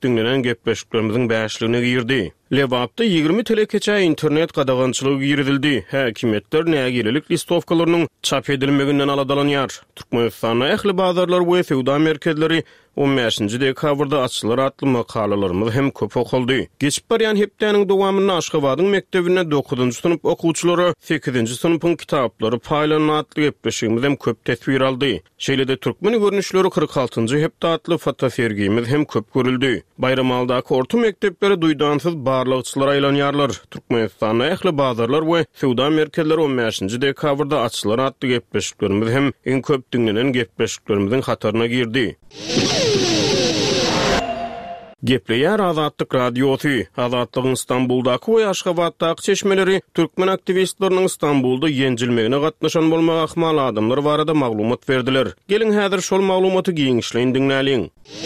dinlenen gepleşiklerimizin başlığına girdi. Lewapda 20 telekeçe internet qadağançılığı giridildi. Häkimetler nägililik listovkalarının çap edilmeginden aladalanyar. Türkmenistan'a ähli bazarlar we sewda merkezleri 15-nji dekabrda açylar atly makalalarymyz hem köp okuldy. Geçip barýan hepdäniň dowamyny Aşgabatyň mektebine 9-njy synıp okuwçylary 8-nji synıpyň kitaplary paýlanan atly gepleşigimiz hem köp tesbir aldy. Şeýlede türkmen görnüşleri 46-njy hepde atly fotosergimiz hem köp görüldi. Bayram aldaky orta mektepleri duýdansyz barlygçylar aýlanýarlar. Türkmenistana ähli bazarlar we sewda merkezleri 15-nji dekabrda açylar atly gepleşiklerimiz hem en köp dinlenen gepleşiklerimizin hataryna girdi. Gepleýär Azatlyk radiosu. Azatlygyň Istanbuldaky we Aşgabatdaky çeşmeleri türkmen aktivistleriniň Istanbulda ýenjilmegine gatnaşan bolmak ahmal adamlar barada maglumat berdiler. Gelin häzir şol maglumaty giňişleýin dinläliň.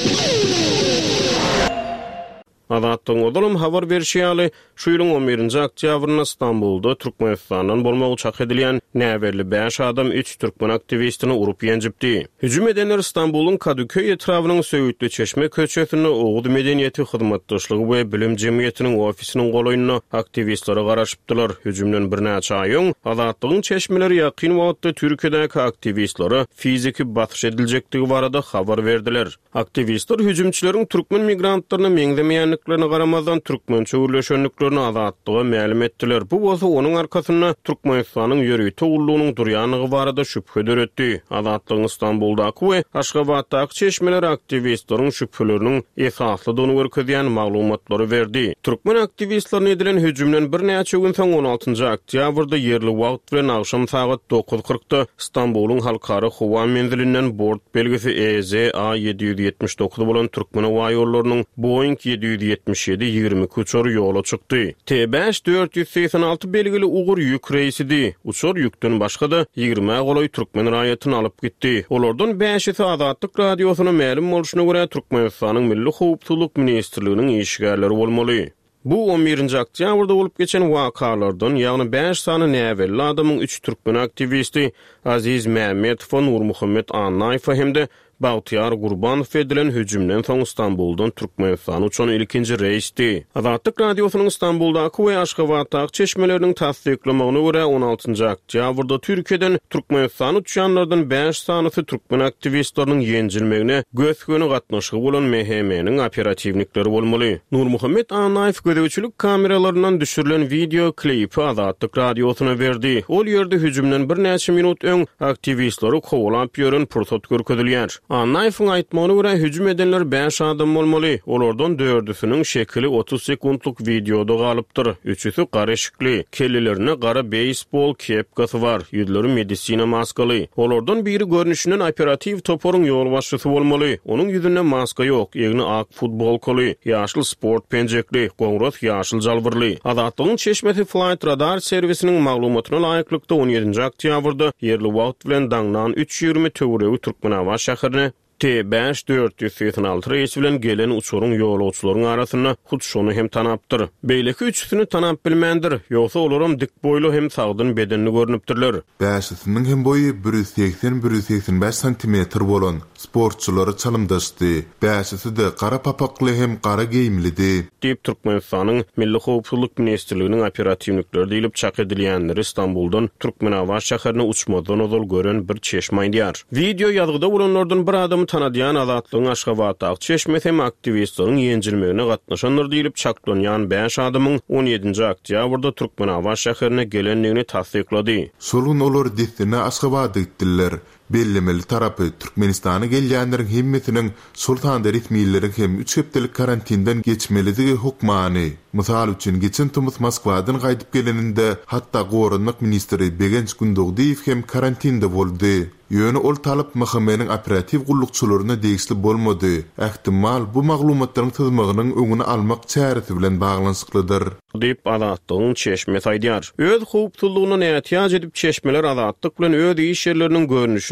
Azatlygyň odalym habar berýärli, şu ýylyň 11-nji oktýabryna Istanbulda Türkmenistandan bolmak uçak edilýän näwerli 5 adam 3 türkmen aktivistini urup ýenjipdi. Hüjüm edenler Istanbul'un Kadıköy etrawynyň Söğütlü Çeşme köçesini Oğuz Medeniýeti Hyzmatdaşlygy we Bilim Jemgyýetiniň ofisiniň golaýyna aktivistlere garaşypdylar. Hüjümden bir näçe aýyň Azatlygyň çeşmeleri ýakyn wagtda Türkiýedäki aktivistlere fiziki batyş ediljekdigi barada habar berdiler. Aktivistler hüjümçileriň türkmen migrantlaryny meňzemeýänliklerine garamazdan türkmençe gürleşenliklerini Azatlyga ma'lum etdiler. Bu bolsa onuň arkasyna Türkmenistanyň ýörüýte ullugynyň durýanygy barada şüphe döretdi. Azatlygyň Istanbuldaky we Aşgabatdaky çeşmeler aktivistleriň şüpheleriniň esaslydygyny görkezýän maglumatlary berdi. Türkmen aktivistlerine edilen hüjümden bir näçe gün soň 16-njy oktýabrda ýerli wagt bilen akşam saat 9:40-da Istanbul'un halkara howa menzilinden bort belgisi EZA 779 bolan türkmen howa ýollarynyň Boeing 777-20 uçory ýola çykdy. T5 486 belgili ugur ýük reisidi. Uçor ýükden başga da 20 goloy türkmen raýatyny alyp gitdi. Olardan 5-si Azatlyk radiosyna ma'lum bolşuna görä Türkmenistanyň Milli Howpsuzlyk ministrliginiň işgärleri bolmaly. Bu 11-nji oktýabrda bolup geçen wakalardan ýagny 5 sany näwerli adamyň 3 türkmen aktivisti Aziz Mehmetow, Nur Muhammed Anaýew hemde Bagtyar Gurbanow edilen hüjümden soň Istanbuldan Türkmenistan uçan ilkinji reisdi. Azatlyk radiosynyň Istanbuldaky we Aşgabatdaky çeşmeleriniň tasdiklamagyna görä 16-njy oktýabrda Türkiýeden Türkmenistan uçanlardan 5 sanysy türkmen aktivistleriniň ýenjilmegine gösköni gatnaşygy bolan MHM-niň operativnikleri bolmaly. Nur Muhammed Anaýew gözüçülük kameralaryndan düşürilen video klipi Azatlyk radiosyna berdi. Ol ýerde hüjümden bir näçe minut öň aktivistleri kowalap ýören pursat görkezilýär. Anaýewiň aýtmagyna görä hüjüm edenler 5 adam bolmaly. Olardan 4-üsiniň şekli 30 sekundluk videoda galypdyr. 3-üsi garaşykly, kellilerine gara beysbol kepkasy bar, ýüzleri medisina maskaly. Olardan biri görnüşinden operativ toporyň ýol başçysy bolmaly. Onuň ýüzünde maska ýok, ýegni ak futbolkaly, ýaşyl sport penjekli, goňrat ýaşyl jalbyrly. Azatlygyň çeşmesi Flight Radar servisiniň maglumatyna laýyklykda 17-nji oktýabrda ýerli wagt bilen daňdan 3:20 töwereги Türkmenawa şäherine T5 486 reis bilen gelen uçurun ýolagçylaryň arasyna hutşony hem tanapdyr. Beýleki üçsini tanap bilmendir. Ýogsa olaram dik boýly hem sagdyn bedenini görnüpdirler. Bäşisiniň hem boýy 180-185 sm bolan sportçylary çalymdaşdy. Bäşisi de gara papakly hem gara geýimlidi. Diýip Türkmenistanyň Milli Howpsuzlyk ministrliginiň operativnikleri diýilip çak edilýänleri Istanbuldan Türkmenawa şäherine uçmadan ozal gören bir çeşme aýdýar. Video ýazgyda bolanlardan bir adam tanadyan Azatlygyň Aşgabatdaky çeşmesi hem aktivistleriň ýenjilmegine gatnaşanlar diýilip çaklanýan 5 adamyň 17-nji oktýabrda Türkmenawa şäherine gelenligini tasdiklady. Solun olar destine Aşgabatda gitdiler. Bellemeli tarapy Türkmenistana gelýänleriň hemmetiniň sultanda resmiýetleri hem 3 hepdelik karantindan geçmeligi hukmany. Mysal üçin geçen Tumus Moskwadan gaýdyp geleninde hatda Gorunlyk ministri Begenç Gündogdiýew hem karantinde boldy. Ýöne ol talyp MHM-niň operativ gullukçylaryna degişli bolmady. Ähtimal bu maglumatlaryň tyzmagynyň öňüne almak çäresi bilen baglanşyklydyr. Diýip Azatlygyň çeşmesi aýdýar. Öz howpsuzlygyna näýetýaj edip çeşmeler Azatlyk bilen öz iş ýerleriniň görnüşini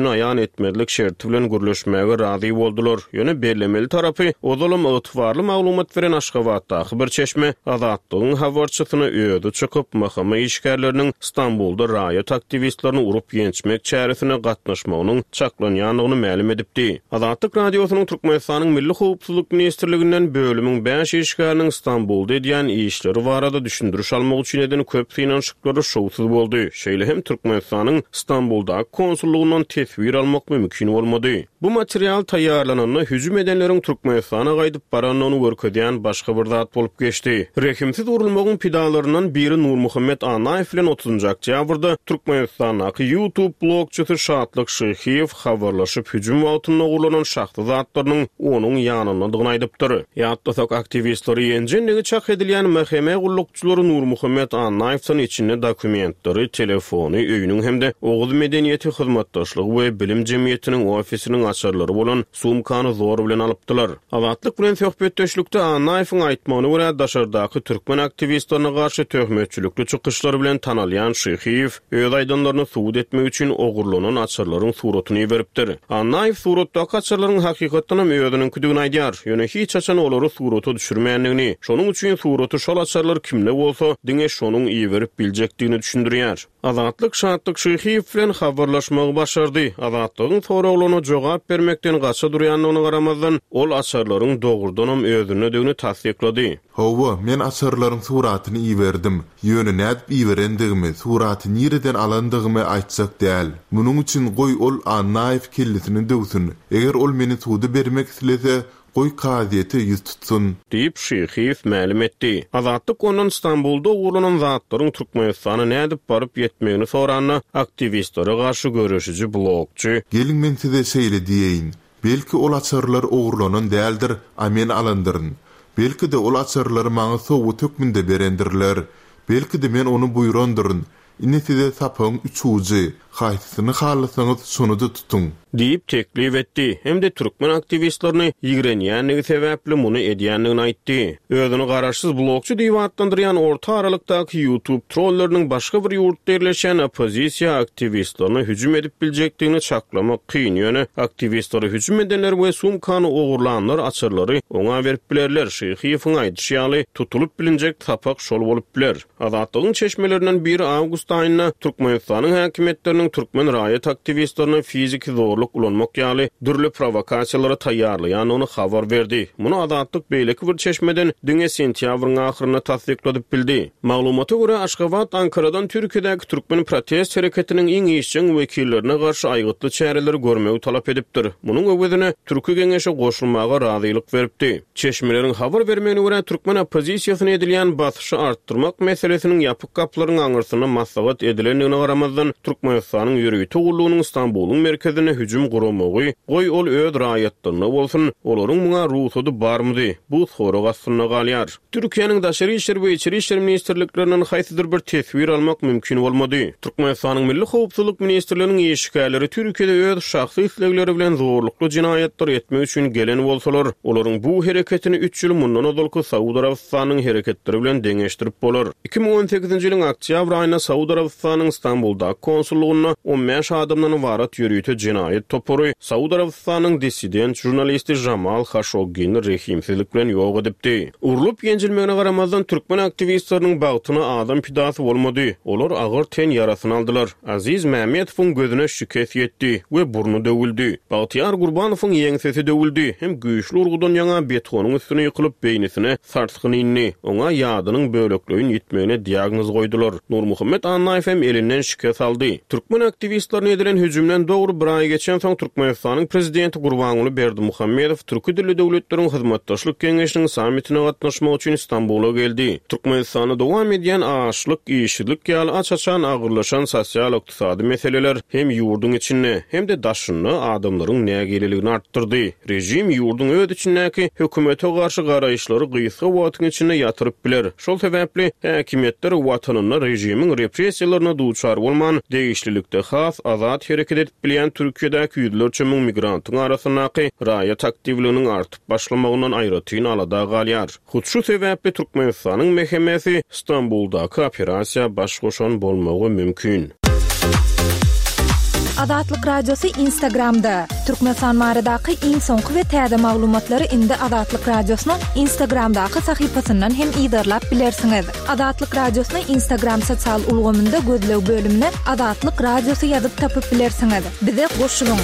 işini ayan etmedilik şerti bilen gürleşmäge razy boldular. Ýöne bellemeli tarapy odalam ygtybarly maglumat beren Aşgabatdaky bir çeşme Azatlygyň habarçysyna öýüdi çykyp mahkama işgärleriniň Istanbulda raýat aktivistlerini urup ýençmek çäresine gatnaşmagynyň çaklanýanyny ma'lum edipdi. Azatlyk radiosynyň Türkmenistanyň Milli Howpsuzlyk Ministrliginden bölümüň 5 işgäriniň Istanbulda edýän işleri barada düşündürüş almak üçin eden köp finansiýatlary şowsuz boldy. Şeýle hem Türkmenistanyň Istanbulda konsullugynyň tesbir almak mümkin bolmady. Bu material taýýarlananyny hüjüm edenleriň Türkmenistana gaýdyp baranyny görkezýän başga bir zat bolup geçdi. Rehimsiz urulmagyň pidalaryndan biri Nur Muhammed Anaýew bilen 30 oktýabrda Türkmenistanyň YouTube blogçysy Şatlyk Şyhyýew habarlaşyp hüjüm wagtyna ugurlanan şahsy zatlarynyň onuň ýanyna aýdypdyr. Ýatdasak aktivistleri ýenjenligi çak edilýän mahkeme gullukçylary Nur Muhammed Anaýewň içinde dokumentleri, telefony, öýüniň hemde Oğuz Medeniýeti Hyzmatdaşlygy we Bilim Jemgyýetiniň ofisiniň açarlary bolan sumkany zor bilen alypdylar. Awatlyk bilen söhbetdeşlikde Anaýewiň aýtmagyna görä daşardaky türkmen aktivistlerine garşy töhmetçilikli çykyşlary bilen tanalýan Şyhyýew öz aýdanlaryny suwd etmek üçin ogurlanan açarlaryň suratyny beripdir. Anaýew suratdaky açarlaryň hakykatdan hem özüniň küdügini aýdýar. Ýöne hiç açan olary suraty düşürmeýändigini, şonuň üçin suraty şol açarlar kimde bolsa diňe şonuň iý berip biljekdigini düşündirýär. Azatlyk Şatlyk Şyhyýew bilen habarlaşmagy başardy. Azatlygyň soraglanyna jogap bermekden gaça durýanlygyna garamazdan ol açarlaryň dogurdan hem özüne döwni tasdiklady. Hawa, men açarlaryň suratyny iý berdim. Ýöne nädip iý berendigimi, suraty nireden alandygymy aýtsak däl. Munuň üçin goý ol Anaýew kellisini döwsün. Eger ol meni suwdy bermek islese, goý kaziýeti ýüz tutsun diýip Şyhyýew ma'lum etdi. Azatlyk onuň Istanbulda ugurlanan zatlaryň Türkmenistana nädip baryp ýetmegini soranyna aktivistlere garşy görüşüji blogçy gelin men size şeýle diýeýin. Belki ol açarlar ugurlanan däldir, a men alandyryn. Belki de ol açarlary maňa sowu tökmünde berendirler. Belki de men onu buýrandyryn. Ine size sapyň üçüji, haýsysyny halasaňyz şonu-da tutun diýip teklif etdi. Hem de türkmen aktivistlerini ýigrenýänligi sebäpli muny edýänligini aýtdy. Özüni garaşsyz blogçy diýip adlandyrýan orta aralykdaky YouTube trolleriniň başga bir ýurtda yerleşen opozisiýa aktivistlerini hüjüm edip biljekdigini çaklamak kyn. Ýöne aktivistleri hüjüm edenler we sumkany ogurlanlar açarlary oňa berip bilerler. Şyhyýewiň aýdýaly tutulup bilinjek tapak şol bolup biler. Azatlygyň çeşmelerinden biri awgust aýyna Türkmenistanyň häkimetläriniň türkmen raýat aktivistlerine fiziki zorluk ulanmak ýaly dürli provokasiýalary taýýarlaýanyny habar berdi. Muny Azatlyk beýleki bir çeşmeden diňe sentýabryň ahyryna tasdikladyp bildi. Maglumata görä Aşgabat Ankaradan Türkiýedäki türkmen protest hereketiniň iň işçiň wekillerine garşy aýgytly çäreleri görmegi talap edipdir. Munyň öwedine Türkiýe Geňeşi goşulmaga razylyk beripdi. Çeşmeleriň habar bermegine görä türkmen opozisiýasyna edilýän basyşy artdyrmak meselesiniň ýapyk gaplaryň aňyrsyna maslahat edilendigine garamazdan Türkmenistanyň ýürüýti gullugynyň Istanbuluň merkezine hüjüm guramagy, goý ol öz raýatlaryna bolsun, olaryň muňa ruhsady barmydy? Bu sorag astyna galýar. Türkiýanyň daşary işler we içeri işler ministrliklerinden haýsydyr bir tesbir almak mümkin bolmady. Türkmenistanyň Milli Howpsuzlyk Ministrliginiň işgärleri Türkiýede öz şahsy islegleri bilen zorlukly jinayetler etmek üçin gelen bolsalar, olaryň bu hereketini 3 ýyl mundan ozalky Saudy Arabistanyň hereketleri bilen deňeşdirip bolar. 2018-nji ýylyň oktýabr aýyna Saudy Arabistanyň Istanbulda konsullugyna 15 adamdan ibaret ýürüýte jinayet topory Saudy Arabistanyň dissident jurnalisti Jamal Khashoggi'ni rehimsizlik bilen ýok edipdi. Urulup ýenjilmegine garamazdan türkmen aktivistleriniň bagtyna adam pidasy bolmady. Olar agyr ten ýarasyny aldylar. Aziz Mämedowyň gözüne şikayet etdi we burnu döwüldi. Bagtyar Gurbanowyň ýeňsesi döwüldi. Hem güýçli urgudan ýaňa betonyň üstüne ýykylyp beýnisine sartgyny inni. Oňa ýadynyň bölekligini ýitmegine diagnoz goýdular. Nur Muhammed Anaýew hem elinden şikayet aldy. Türkmen aktivistlerine edilen hüjümden dogry bir ay geçen soň Türkmenistanyň prezidenti Gurbanuly Berdimuhammedow türki dilli döwletleriň hyzmatdaşlyk keňeşiniň sammitine gatnaşmak üçin Istanbula geldi. Türkmenistana dowam edýän açlyk, işçilik ýaly açaçan agyrlaşan sosial ykdysady meseleler hem ýurduň içinde hem de daşyny adamlaryň nägeligini artdyrdy. Rejim ýurduň öz içindäki hökümete garşy garaýşlary gysga wagtyň içinde ýatyryp biler. Şol sebäpli häkimetler watanyny rejimiň repressiýalaryna duçar bolman değişlilikde has azat hereket edip bilýän Türkiýedäki ýüzlerçe müň migrantyň arasyndaky raýat aktivliginiň artyp başlamagynyň aýratyn alada galýar. Hut şu sebäpli Türkmenistanyň mehkemesi Istanbuldaky operasiýa başgoşan bolmagy mümkin. Azatlyk Radiosu Instagramda. Türkmenistan baradaky iň soňky we täze maglumatlary indi Azatlyk Radiosynyň Instagramdaky sahypasyndan hem ýa-da bilersiňiz. Azatlyk Radiosynyň Instagram sosial ulgamynda gözlew bölümine Azatlyk Radiosu ýazyp tapyp bilersiňiz. Bize goşulyň.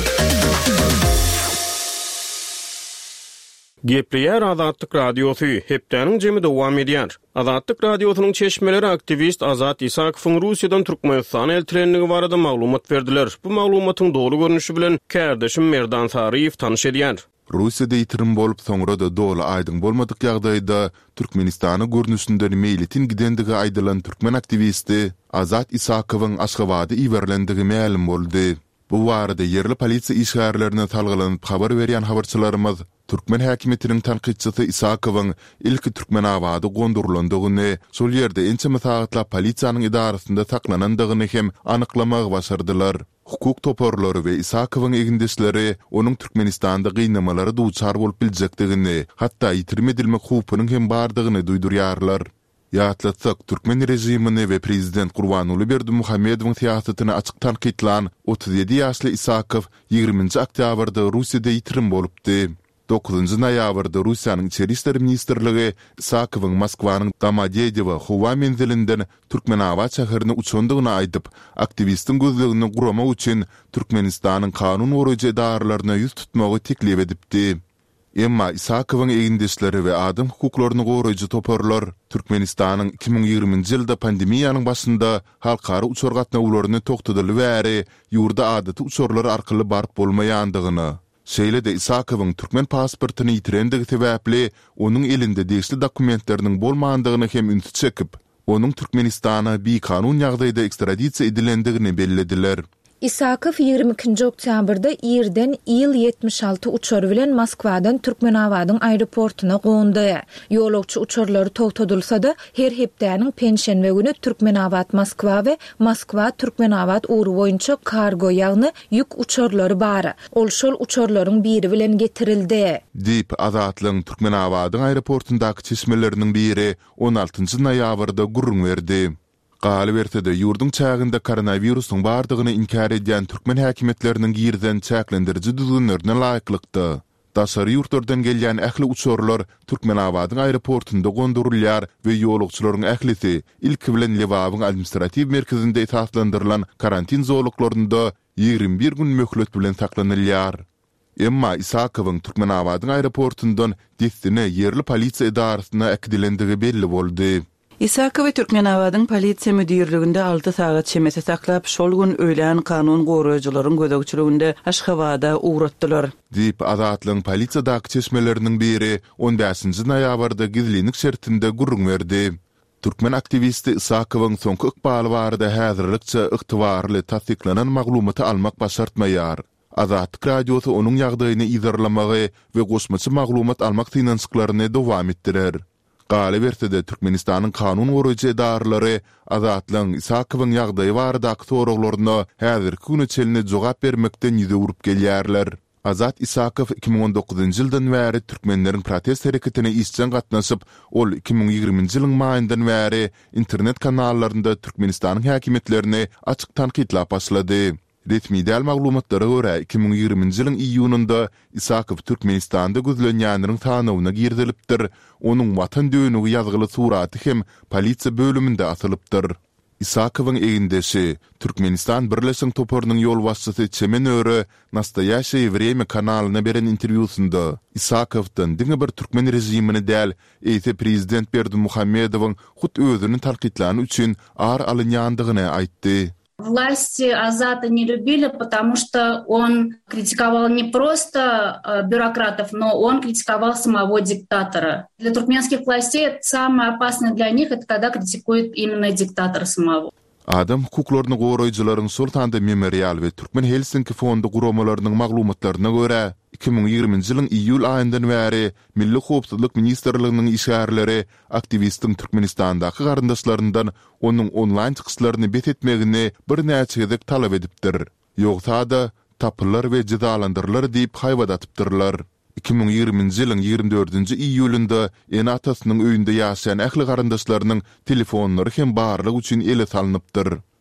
Gepriyer Azatlyk Radiosu hepdeniň jemi dowam edýär. Azatlyk Radiosynyň çeşmeleri aktivist Azat Isakowyň Russiýadan Türkmenistan elçilenligi barada maglumat berdiler. Bu maglumatyň dogry görnüşi bilen kärdeşim Merdan Sariýew tanyş edýär. Russiýada ýitirim bolup soňra da doly aýdyň bolmadyk ýagdaýda Türkmenistany görnüşinden meýlitin gidendigi aýdylan türkmen aktivisti Azat Isakowyň Aşgabatda iýerlendigi ma'lum boldy. Bu barada yerli polisiýa işgärlerine talgylanyp habar berýän habarçylarymyz Türkmen häkimetiniň tanqidçisi Isakowyň ilki Türkmen awady gondurulandygyny, şol ýerde ençe saatlar polisiýanyň idarasynda saklanandygyny hem anyklamak başardylar. Hukuk toporlary we Isakowyň egindesleri onuň Türkmenistanda gynnamalary duçar bolup biljekdigini, hatda ýitirmedilmek hupynyň hem bardygyny duýdurýarlar. Ýatlatsak Türkmen rejimini we prezident Gurbanuly Berdimuhammedowyň siýasatyny açyk tanqidlan 37 ýaşly Isakow 20 oktýabrda Russiýada ýitirim bolupdy. 9 noýabrda Russiýanyň Içeri işler ministrligi Isakowyň Moskwanyň Domodedowo howa menzilinden Türkmenawat şäherine uçandygyny aýdyp, aktivistin gözlegini guramak üçin Türkmenistanyň kanun goraýjy edaralaryna ýüz tutmagy teklip edipdi. Emma Isakowyň egindesleri we adam hukuklaryny goraýjy toporlar Türkmenistanyň 2020-nji ýylda pandemiýanyň başynda halkara uçar gatnawlaryny toktadyly bäri ýurda adaty uçarlar arkaly barp bolmaýandygyny, şeýle de Isakowyň türkmen pasportyny ýitirendigi sebäpli onuň elinde degişli dokumentleriniň bolmandygyny hem ünsüt çekip, onuň Türkmenistana bir kanun ýagdaýda ekstradisiýa edilendigini bellediler. Isakow 22 oktýabrda ýerden Il-76 uçary bilen Moskwadan Türkmenawadyň aeroportuna gondy. Ýolagçy uçarlary togtadylsa-da her hepdäniň penşenbe güni Türkmenawat Moskwa we Moskwa Türkmenawat uğru boýunça kargo ýagny ýük uçarlary bar. Ol şol uçarlaryň biri bilen getirildi. Dip Azatlyň Türkmenawadyň aeroportundaky çeşmeleriniň biri 16 noýabrda gurrun berdi. Galy bertede ýurdun çäginde koronawirusyň bardygyny inkar edýän türkmen häkimetleriniň girden çäklendiriji düzgünlerine laýyklykdy. Daşary ýurtlardan gelýän ähli uçarlar Türkmenawadyň aeroportunda gondurulýar we ýolagçylaryň ählisi ilki bilen Lewabyň administrativ merkezinde esaslandyrylan karantin zoluklarynda 21 gün möhlet bilen saklanylýar. Emma Isakowyň Türkmenawadyň aeroportundan destine yerli polisiýa edarasyna ekdilendigi belli boldy. Isakow Türkmenawadyň polisiýa müdirliginde 6 sagat çemese saklap, şol gün öýlen kanun goraýjylaryň gözegçiliginde Aşgabatda uğratdylar. Dip Azatlyň polisiýadaky çeşmeleriniň biri 15 noýabrda gizlilik şertinde gurrun berdi. Türkmen aktivisti Isakowyň soňky ykbaly barada häzirlikçe ygtybarly tasdiklanan maglumaty almak başartmaýar. Azatlyk Radiosu onuň ýagdaýyny ýazarlamagy we goşmaçy maglumat almak synançyklaryny dowam etdirer. Galy bertede Türkmenistanyň kanun goraýjy edaralary Azatlyň Isakowyň ýagdaýy baradaky soraglaryna häzirki güne çeline jogap bermekden ýüze urup gelýärler. Azat Isakow 2019-njy ýyldan bäri türkmenleriň protest hereketine isçen gatnaşyp, ol 2020-nji ýylyň maýyndan bäri internet kanallarynda Türkmenistanyň häkimetlerini açyk tanqidlap başlady. Resmi däl maglumatlara görä 2020-nji ýylyň iýunynda Isakow Türkmenistanda gözlenýänleriň tanawyna girdilipdir. Onuň watan döwünügi ýazgyly suraty hem polisiýa bölüminde asylypdyr. Isakowyň egindesi Türkmenistan Birleşik Topornyň ýol başçysy Çemen Öre Nastoyaşy Vremya kanalyna beren interwýusynda Isakowdan diňe bir türkmen rejimini däl, eýse prezident Berdimuhammedowyň hut özüni tanqidlany üçin ağır alınýandygyny aýtdy. Власти Азата не любили, потому что он критиковал не просто бюрократов, но он критиковал самого диктатора. Для туркменских властей самое опасное для них — это когда критикуют именно диктатора самого. Adam hukuklaryny goraýjylaryň Sultanda Memorial we Türkmen Helsinki fondu guramalarynyň maglumatlaryna görä 2020-nji ýylyň iýul aýyndan bäri Milli Howpsuzlyk Ministrliginiň işgärleri aktivistin Türkmenistandaky garyndaşlaryndan onuň onlaýn çykyşlaryny bet etmegini bir näçe gezek talap edipdir. Ýogsa da tapylar we jezalandyrlar diýip haýwadatypdyrlar. 2020-nji ýylyň 24-nji iýulynda Enatasynyň öýünde ýaşaýan ähli garyndaşlarynyň telefonlary hem barlyk üçin ele salynıpdyr.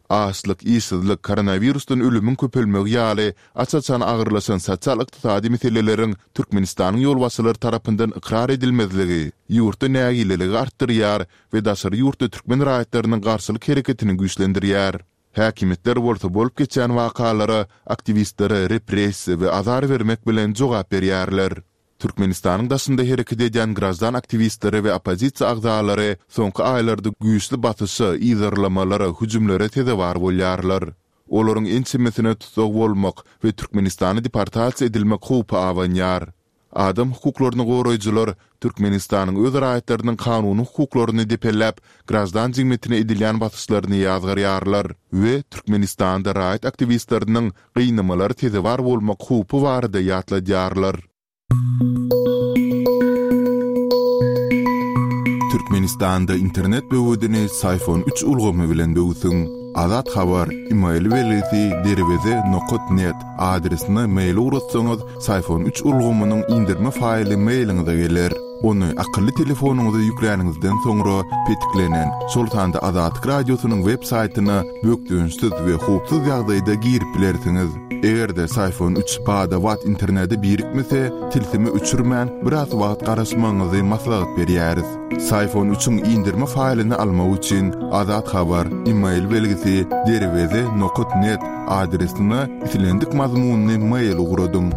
Açlyk, işsizlik, koronavirusdan ölümün köpelmegi ýaly açaçan agyrlaşan sosial ykdysady meselelerin Türkmenistanyň ýolbaşçylary tarapyndan ikrar edilmezligi ýurtda nägileligi artdyrýar we daşary ýurtda türkmen raýatlarynyň garşylyk hereketini güýçlendirýär. Häkimetler bolsa bolup geçen wakalary aktivistlere repressiýa we azar bermek bilen jogap berýärler. Türkmenistanyň daşynda hereket eden grazdan aktivistleri we opozisiýa agzalary soňky aýlarda güýçli batysy, ýygyrlamalary, hüjümlere tedebar bolýarlar. Olaryň ençimesine tutsak bolmak we Türkmenistany deportasiýa edilmek hupy awanýar. Adam hukuklaryny goraýjylar Türkmenistanyň öz raýatlarynyň kanuny hukuklaryny depellep, grazdan jigmetine edilýän batyşlaryny ýazgyrýarlar we Türkmenistanda raýat aktivistleriniň gynamaları tedebar bolmak hupy barada ýatladýarlar. Türkmenistanda internet böwüdini Sayfon 3 ulgamy bilen böwsün. Azat habar email weleti derweze.net adresine mail uratsaňyz Sayfon 3 ulgamynyň indirme faýly mailiňize geler. Onu akıllı telefonuňyza ýükleningizden soňra petiklenen Sultanda Azat radiosynyň web saýtyna bökdüňsiz we hupsuz ýagdaýda girip bilersiňiz. Egerde Sayfon 3 bada wat interneti birikmese, tilsimi uçurman biraz wagt garaşmaňyzy maslahat berýäris. Sayfon 3'ün indirme faýlyny almak üçin Azat habar email belgisi derweze.net adresine itilendik mazmunny mail ugradyň.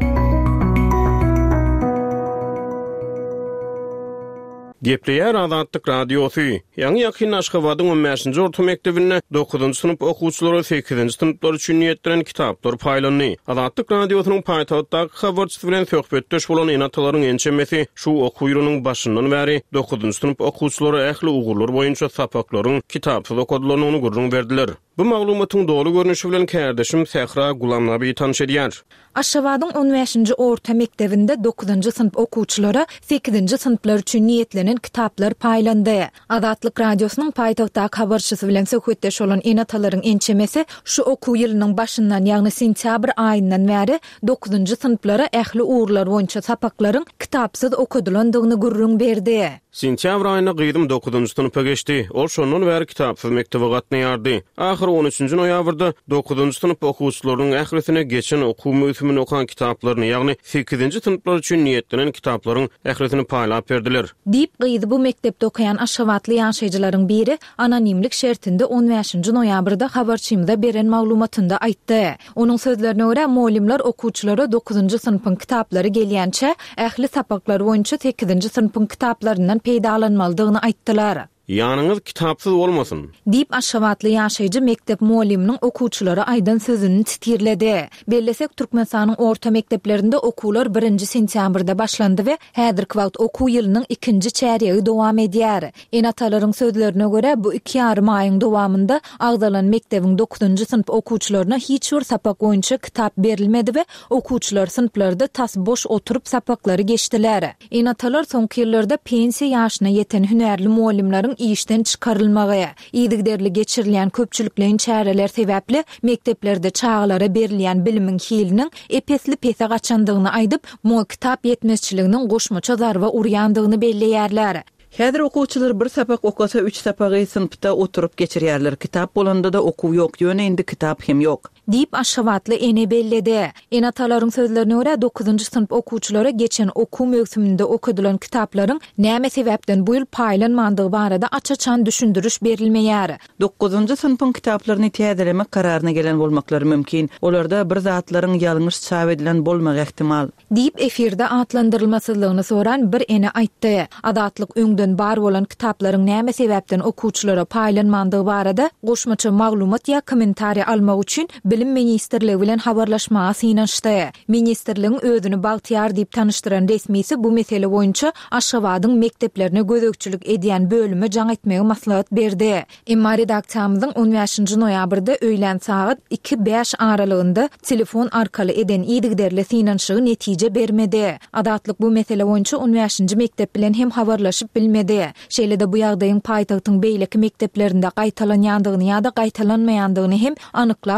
Gepleýär Azatlyk radiosu. Ýa-ni ýakyn Aşgabatyň 15-nji orta mektebinde 9-njy synp okuwçylary 8-nji synplar üçin niýetlenýän kitaplar paýlandy. Azatlyk radiosynyň paýtagtdaky habarçysy bilen söhbetdeş bolan enatalaryň ençemesi şu okuw ýylynyň başyndan bäri 9-njy synp okuwçylary ähli ugurlar boýunça sapaklaryň kitapsyz okudylaryny gurrun berdiler. Bu maglumatyň dolu görnüşi bilen kärdeşim Sehra Gulamnaby tanış edýär. Aşgabatyň 15-nji orta mektebinde 9-njy synp okuwçylary 8-nji synplar üçin niýetlenen kitaplar paýlandy. Azatlyk radiosynyň paýtagtdaky habarçysy bilen söhbetdeş bolan enatalaryň ençemesi şu okuw ýylynyň başyndan, ýagny sentyabr aýyndan bäri 9-njy synplara ähli ugurlar boýunça sapaklaryň kitapsyz okudylandygyny gurrun berdi. Sentyabr aýyna gyýdym 9-njy synpa geçdi. Ol şondan bäri kitapsyz mektebe gatnaýardy. Ahir 13-nji noýabrda 9-njy synp okuwçylarynyň ählisine geçen okuw möhümini okan kitaplarını, ýagny 8-nji synplar üçin niýetlenen kitaplaryň ählisini paýlap berdiler. Diýip gyýdy bu mektepde okaýan Aşgabatly ýaşaýjylaryň biri anonimlik şertinde 15-nji noýabrda habarçymyza beren maglumatynda aýtdy. Onuň sözlerine görä molimler okuwçylary 9-njy synpyň kitaplary gelýänçe ähli sapaklar boýunça 8-nji synpyň kitaplaryndan peýdalanmalydygyny aýtdylar. Ýanyňyz kitapsyz bolmasyn. Diýip Aşgabatly ýaşaýjy mektep moliminiň okuwçylary aýdan sözüni titirledi. Bellesek Türkmenistanyň orta mekteplerinde okuwlar 1-nji sentýabrda başlandy we häzirki wagt okuw ýylynyň 2-nji çäriýegi dowam edýär. Enatalaryň sözlerine görä bu 2,5 aýyň dowamında agdalan mektebiň 9-njy synp okuwçylaryna hiç bir sapak boýunça kitap berilmedi we okuwçylar synplarda tas boş oturup sapaklary geçdiler. Enatalar soňky ýyllarda pensiýa ýaşyna ýeten hünärli molimleriň işten çıkarılmagy, ýygyderli geçirilýän köpçüliklerin çäreler sebäpli mekteplerde çağlara berilýän bilimiň hiliniň epesli pese gaçandygyny aýdyp, mo kitap ýetmezçiliginiň goşmaça zarba urýandygyny belleýärler. Häzir okuwçylar bir sapak okasa 3 sapagy synpda oturup geçirýärler. Kitap bolanda da okuw ýok, ýöne indi kitap hem ýok. Diýip Aşgabatly ene belledi. Enatalaryň sözlerine görä 9-njy synp okuwçylary geçen okuw möhüminde okudylan kitaplaryň näme sebäpden bu ýyl paýlanmandygy barada açaçan düşündürüş berilmeýär. 9-njy synpyň kitaplaryny täzelemek kararyna gelen bolmaklary mümkin. Olarda bir zatlaryň ýalňyş çap edilen bolmagy ähtimal. Diýip efirde atlandyrylmasızlygyny soran bir ene aýtdy. Adatlyk öňden bar bolan kitaplaryň näme sebäpden okuwçylara paýlanmandygy barada goşmaça maglumat ýa kommentariýa almak üçin Bilim Ministrligi bilen habarlaşmaga synanşdy. Ministrligiň özüni bagtyar diýip tanıştyran resmisi bu mesele boýunça Aşgabatyň mekteplerine gözökçülük edýän bölüme jaň etmegi maslahat berdi. Emma redaksiýamyzyň 15-nji noýabrda öýlen saat 2:05 aralygynda telefon arkaly eden ýygyderli synanşygy netije bermedi. Adatlyk bu mesele boýunça 15-nji mektep bilen hem habarlaşyp bilmedi. Şeýle-de bu ýagdaýyň paýtagtyň beýleki mekteplerinde gaýtalanýandygyny ýa-da gaýtalanmaýandygyny hem anyklap bolmady.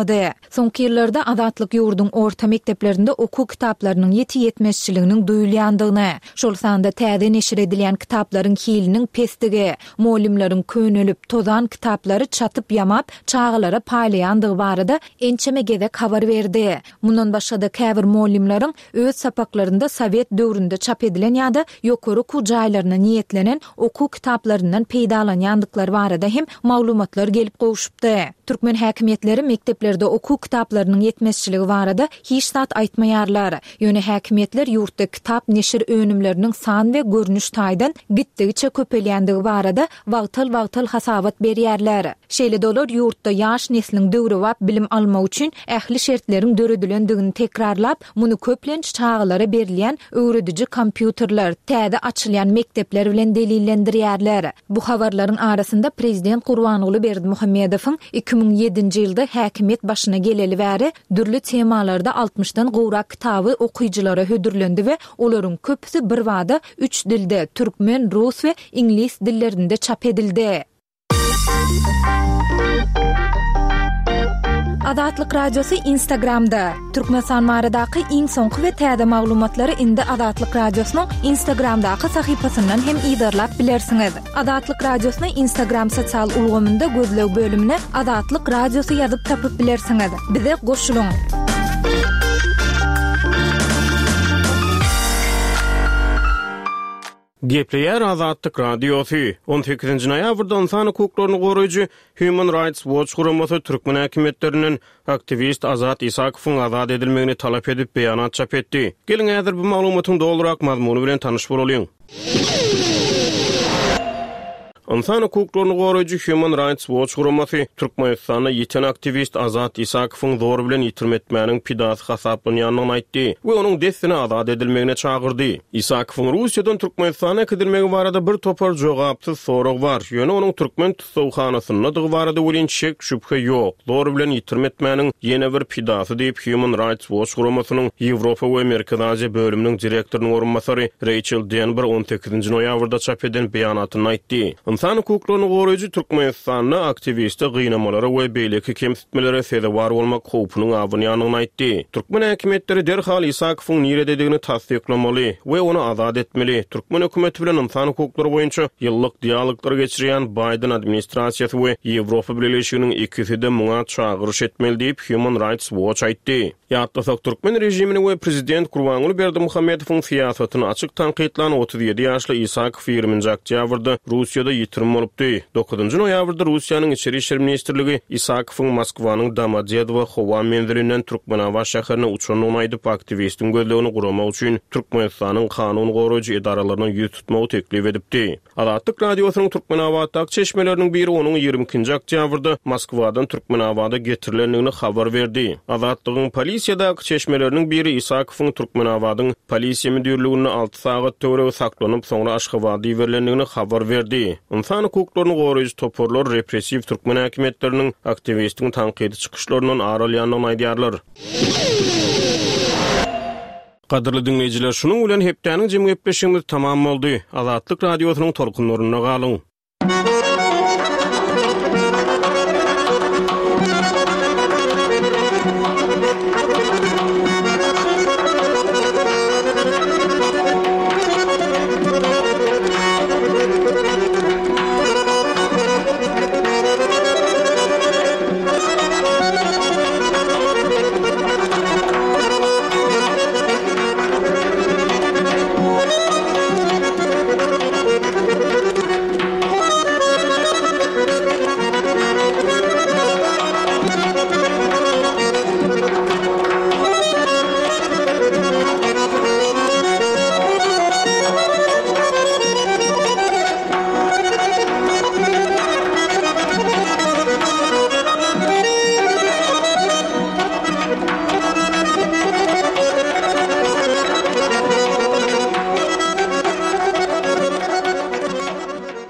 bolmady. Soňky ýyllarda Azatlyk ýurduň orta mekdeplerinde oku kitaplarynyň ýeti-ýetmezçiliginiň duýulýandygyny, şol sanda täze neşir edilen kitaplaryň hiliniň pestigi, molimlaryň könülüp tozan kitaplary çatyp ýamap çağalara paýlaýandygy barada ençeme gezek habar berdi. Mundan başga da käbir molimlaryň öz sapaklarynda Sowet döwründe çap edilen ýa-da ýokary ku jaýlaryna niýetlenen oku kitaplaryndan peýdalanýandyklary barada hem maglumatlar gelip gowuşupdy. Türkmen häkimetleri mekteplerde oku kitaplarının yetmezçiligi barada hiç zat aýtmaýarlar. Ýöne häkimetler ýurtda kitap neşir önümlerinin san we görnüş taýdan gitdigiçe köpelýändigi barada wagtal hasabat berýärler. Şeýle dolar ýurtda ýaş nesliniň döwri wap bilim almak üçin ähli şertleriň döredilendigini tekrarlap, muny köplenç çağalara berilýän öwredici kompýuterler, täze açylýan mektepler bilen delillendirýärler. Bu habarlaryň arasynda prezident Gurbanuly Berdimuhammedowyň 2007-nji ýylda häkimet başyna geleli bäri dürli temalarda 60-dan gowrak kitaby okuyjylara hödürlendi we olaryň köpüsi bir wada 3 dilde türkmen, rus we ingliz dillerinde çap edildi. Azatlyk radiosu Instagramda. Türkmenistan baradaky iň soňky we täze maglumatlary indi Azatlyk radiosynyň Instagramdaky sahypasyndan hem ýygyrlap bilersiňiz. Azatlyk radiosyny Instagram sosial ulgamynda gözleg bölümine Azatlyk radiosu ýazyp tapyp bilersiňiz. Bize goşulyň. Gepleýär Azatlyk radiosu 18-nji noýabrda insan hukuklaryny goraýjy Human Rights Watch guramasy türkmen häkimetleriniň aktivist Azat Isakowyň azat edilmegini talap edip beýanat çap etdi. Gelin häzir bu maglumatyň dolurak mazmuny bilen tanyş bolalyň. İnsan hukuklaryny goraýjy Human Rights Watch guramasy Türkmenistanda ýeten aktivist Azat Isakowyň zor bilen ýitirmetmäniň pidasy hasaplanyanyny aýtdy we onuň destini azat edilmegine çağırdy. Isakowyň Russiýadan Türkmenistana gidilmegi barada bir topar jogapsyz sorag bar. Ýöne onuň türkmen tutsawyhanasyna dy barada bolan şek şüphe ýok. Zor bilen ýitirmetmäniň ýene bir pidasy diýip Human Rights Watch guramasynyň Ýewropa we Amerika Aziýa bölüminiň direktorynyň orunmasary Rachel Denber 18-nji noýabrda çap eden beýanatyny aýtdy. İnsan hukuklaryny goraýjy Türkmenistanda aktivisti gynamalara we beýleki kemsitmelere sebäp bolmak howpunyň awanyanyny aýtdy. Türkmen häkimetleri derhal Isakowyň nirededigini tasdiklamaly we onu azat etmeli. Türkmen hökümeti bilen insan hukuklary boýunça ýyllyk dialoglar geçirýän Biden administrasiýasy we Ýewropa Birleşiginiň ikisi de muňa çağırış etmeli diýip Human Rights Watch aýtdy. Ýatdasak Türkmen rejimini we prezident Gurbanuly Berdimuhammedowyň siýasatyny açyk tanqidlan 37 ýaşly Isakow 20-nji oktýabrda Russiýada ýitirim bolupdy. 9-njy noýabrda Russiýanyň içeri işler ministrligi Isakowyň Moskwanyň Domodedowo howa menzilinden Türkmenawa şäherine uçanyny aýdyp aktivistiň gözlegini guramak üçin Türkmenistanyň kanun goraýjy edaralaryna ýüz tutmagy teklip edipdi. Azatlyk radiosynyň Türkmenawadaky çeşmeleriniň biri onuň 22-nji oktýabrda Moskwadan Türkmenawada getirilendigini habar berdi. Azatlygyň polisiýadaky çeşmeleriniň biri Isakowyň Türkmenawadyň polisiýa müdürligine 6 sagat töwre saklanyp soňra Aşgabatda berilendigini habar berdi. İnsan hukuklaryny goraýjy toporlar repressiw türkmen häkimetleriniň aktivistiň tanqidi çykyşlaryndan aralýanyny aýdýarlar. Qadrly dinleýijiler, şunuň bilen hepdeniň jemgyýetleşigimiz tamam boldy. Azatlyk radiosynyň tolkunlaryna galyň.